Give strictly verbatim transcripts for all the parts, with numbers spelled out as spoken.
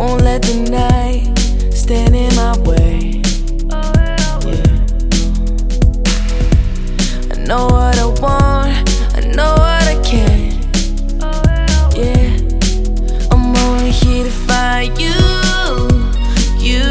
Won't let the night stand in my way. Yeah. I know what I want, I know what I can. Yeah. I'm only here to find you, you.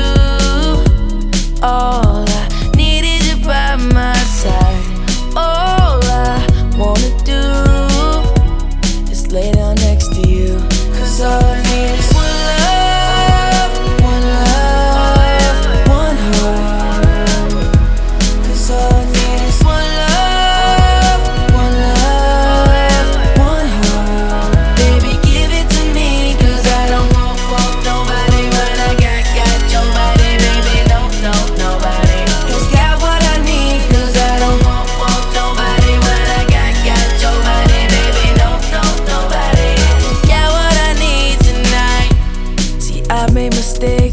All I need is you by my side. All I wanna do is lay down next to you. Cause all I need is one love, one love, one heart. Cause all I need is one love, one love, one heart. Baby, give it to me, cause I don't want, want nobody when I got, got your body. Baby, no, no, nobody. Cause got what I need, cause I don't want, want nobody when I got, got your body. Baby, no, no, nobody. Got what I need tonight. See, I've made mistakes